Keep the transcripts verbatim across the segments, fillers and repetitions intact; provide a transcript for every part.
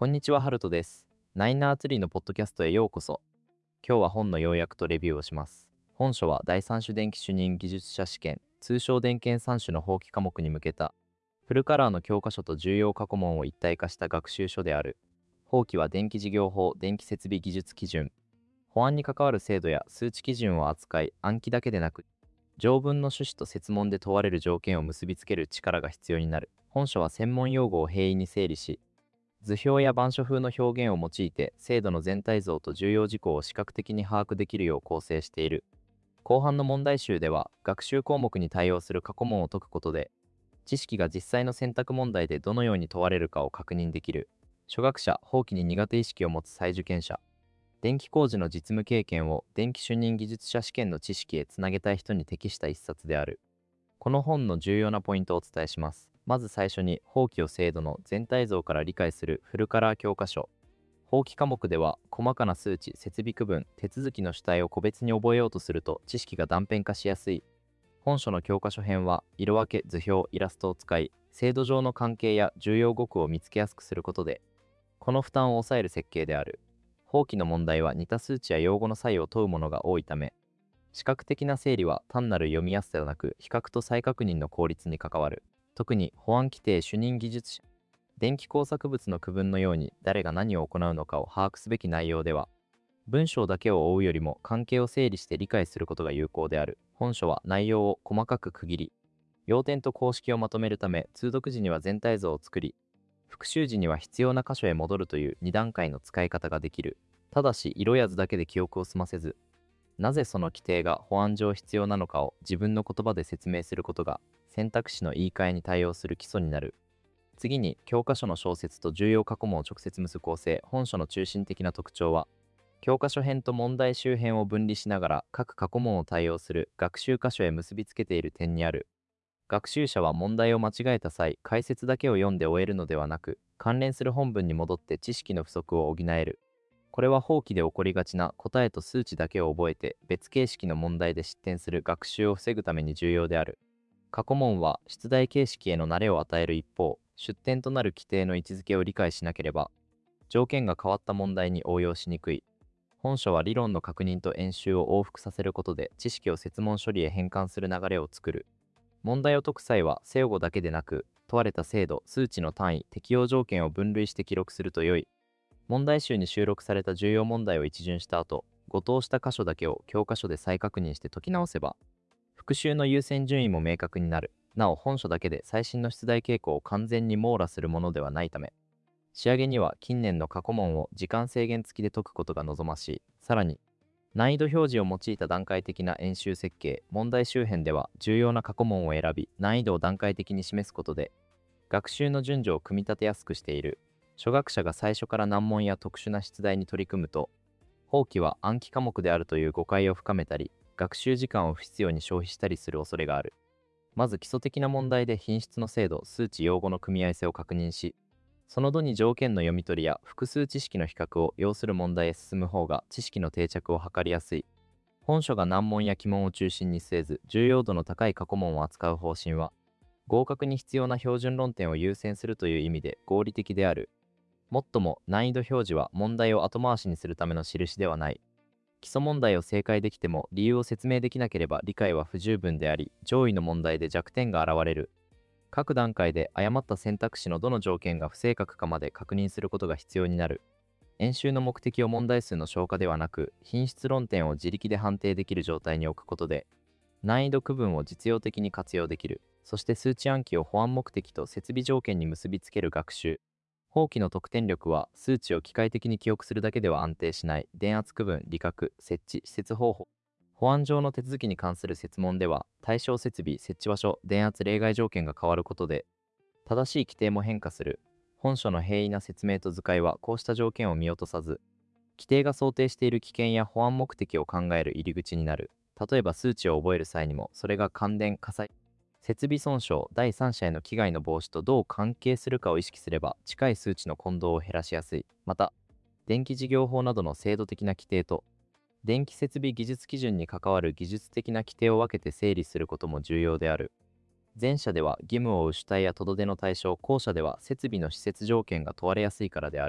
こんにちは、ハルトです。ナイナーツリーのポッドキャストへようこそ。今日は本の要約とレビューをします。本書は第三種電気主任技術者試験、通称電検さん種の法規科目に向けた、フルカラーの教科書と重要過去問を一体化した学習書である。法規は電気事業法、電気設備技術基準、保安に関わる制度や数値基準を扱い、暗記だけでなく、条文の趣旨と設問で問われる条件を結びつける力が必要になる。本書は専門用語を平易に整理し、図表や板書風の表現を用いて制度の全体像と重要事項を視覚的に把握できるよう構成している。後半の問題集では学習項目に対応する過去問を解くことで、知識が実際の選択問題でどのように問われるかを確認できる。初学者、法規に苦手意識を持つ再受験者、電気工事の実務経験を電気主任技術者試験の知識へつなげたい人に適した一冊である。この本の重要なポイントをお伝えします。まず最初に、法規を制度の全体像から理解するフルカラー教科書。法規科目では、細かな数値、設備区分、手続きの主体を個別に覚えようとすると知識が断片化しやすい。本書の教科書編は、色分け、図表、イラストを使い、制度上の関係や重要語句を見つけやすくすることで、この負担を抑える設計である。法規の問題は似た数値や用語の差異を問うものが多いため、視覚的な整理は単なる読みやすさではなく、比較と再確認の効率に関わる。特に保安規定主任技術者、電気工作物の区分のように誰が何を行うのかを把握すべき内容では、文章だけを追うよりも関係を整理して理解することが有効である。本書は内容を細かく区切り、要点と公式をまとめるため、通読時には全体像を作り、復習時には必要な箇所へ戻るというに段階の使い方ができる。ただし、色や図だけで記憶を済ませず、なぜその規定が保安上必要なのかを自分の言葉で説明することが選択肢の言い換えに対応する基礎になる。次に、教科書の小説と重要過去問を直接結ぶ構成。本書の中心的な特徴は、教科書編と問題集編を分離しながら各過去問を対応する学習箇所へ結びつけている点にある。学習者は問題を間違えた際、解説だけを読んで終えるのではなく、関連する本文に戻って知識の不足を補える。これは法規で起こりがちな答えと数値だけを覚えて別形式の問題で失点する学習を防ぐために重要である。過去問は出題形式への慣れを与える一方、出典となる規定の位置づけを理解しなければ、条件が変わった問題に応用しにくい。本書は理論の確認と演習を往復させることで知識を設問処理へ変換する流れを作る。問題を解く際は正誤だけでなく、問われた精度、数値の単位、適用条件を分類して記録すると良い。問題集に収録された重要問題を一巡した後、誤答した箇所だけを教科書で再確認して解き直せば、復習の優先順位も明確になる。なお、本書だけで最新の出題傾向を完全に網羅するものではないため、仕上げには近年の過去問を時間制限付きで解くことが望ましい。さらに、難易度表示を用いた段階的な演習設計、問題周辺では重要な過去問を選び、難易度を段階的に示すことで、学習の順序を組み立てやすくしている。初学者が最初から難問や特殊な出題に取り組むと、法規は暗記科目であるという誤解を深めたり、学習時間を不必要に消費したりする恐れがある。まず基礎的な問題で品質の精度、数値用語の組み合わせを確認し、その度に条件の読み取りや複数知識の比較を要する問題へ進む方が知識の定着を図りやすい。本書が難問や鬼問を中心に据えず、重要度の高い過去問を扱う方針は、合格に必要な標準論点を優先するという意味で合理的である。もっとも、難易度表示は問題を後回しにするための印ではない。基礎問題を正解できても理由を説明できなければ理解は不十分であり、上位の問題で弱点が現れる。各段階で誤った選択肢のどの条件が不正確かまで確認することが必要になる。演習の目的を問題数の消化ではなく、品質論点を自力で判定できる状態に置くことで、難易度区分を実用的に活用できる。そして数値暗記を保安目的と設備条件に結びつける学習。法規の得点力は数値を機械的に記憶するだけでは安定しない。電圧区分、理覚、設置、施設方法。保安上の手続きに関する設問では、対象設備、設置場所、電圧例外条件が変わることで、正しい規定も変化する。本書の平易な説明と図解はこうした条件を見落とさず、規定が想定している危険や保安目的を考える入り口になる。例えば数値を覚える際にも、それが感電、火災、設備損傷、第三者への危害の防止とどう関係するかを意識すれば、近い数値の混同を減らしやすい。また、電気事業法などの制度的な規定と、電気設備技術基準に関わる技術的な規定を分けて整理することも重要である。前者では義務を負う主体やとどでの対象、後者では設備の施設条件が問われやすいからである。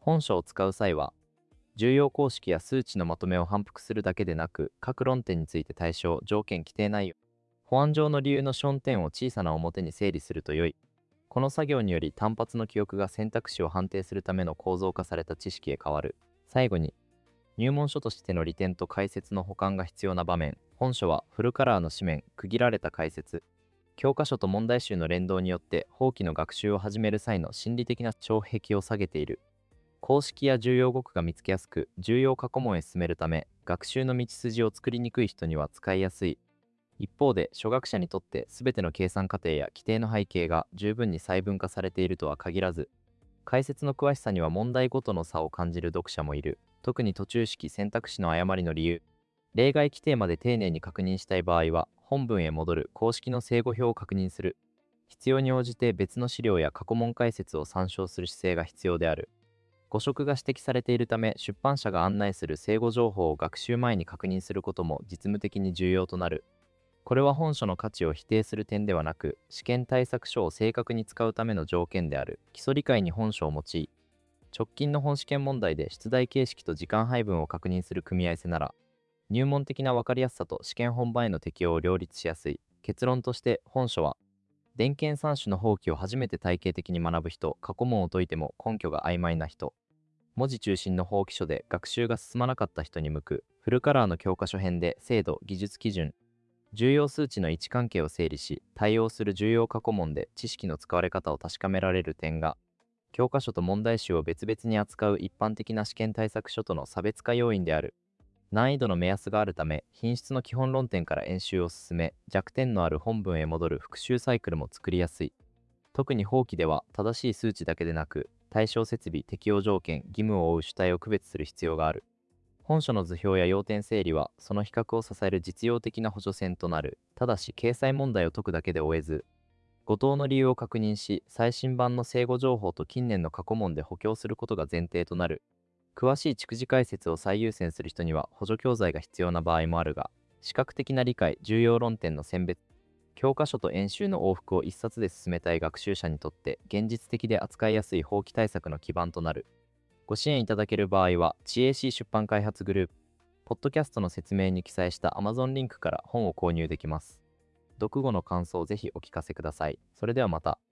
本書を使う際は、重要公式や数値のまとめを反復するだけでなく、各論点について対象、条件、規定内容、保安上の理由の小点を小さな表に整理すると良い。この作業により単発の記憶が選択肢を判定するための構造化された知識へ変わる。最後に、入門書としての利点と解説の補完が必要な場面。本書はフルカラーの紙面、区切られた解説、教科書と問題集の連動によって法規の学習を始める際の心理的な障壁を下げている。公式や重要語句が見つけやすく、重要過去問へ進めるため、学習の道筋を作りにくい人には使いやすい。一方で、初学者にとって全ての計算過程や規定の背景が十分に細分化されているとは限らず、解説の詳しさには問題ごとの差を感じる読者もいる。特に途中式選択肢の誤りの理由、例外規定まで丁寧に確認したい場合は、本文へ戻る公式の正誤表を確認する。必要に応じて別の資料や過去問解説を参照する姿勢が必要である。誤植が指摘されているため、出版社が案内する正誤情報を学習前に確認することも実務的に重要となる。これは本書の価値を否定する点ではなく、試験対策書を正確に使うための条件である。基礎理解に本書を用い、直近の本試験問題で出題形式と時間配分を確認する組み合わせなら、入門的な分かりやすさと試験本番への適用を両立しやすい。結論として、本書は、伝検三種の法規を初めて体系的に学ぶ人、過去問を解いても根拠が曖昧な人、文字中心の法規書で学習が進まなかった人に向く。フルカラーの教科書編で制度、技術基準、重要数値の位置関係を整理し、対応する重要過去問で知識の使われ方を確かめられる点が、教科書と問題集を別々に扱う一般的な試験対策書との差別化要因である。難易度の目安があるため、品質の基本論点から演習を進め、弱点のある本文へ戻る復習サイクルも作りやすい。特に法規では、正しい数値だけでなく、対象設備、適用条件、義務を負う主体を区別する必要がある。本書の図表や要点整理は、その比較を支える実用的な補助線となる。ただし、掲載問題を解くだけで終えず、誤答の理由を確認し、最新版の正誤情報と近年の過去問で補強することが前提となる。詳しい蓄次解説を最優先する人には補助教材が必要な場合もあるが、視覚的な理解、重要論点の選別、教科書と演習の往復を一冊で進めたい学習者にとって現実的で扱いやすい法規対策の基盤となる。ご支援いただける場合は、知恵 C 出版開発グループ、ポッドキャストの説明に記載した Amazon リンクから本を購入できます。読後の感想をぜひお聞かせください。それではまた。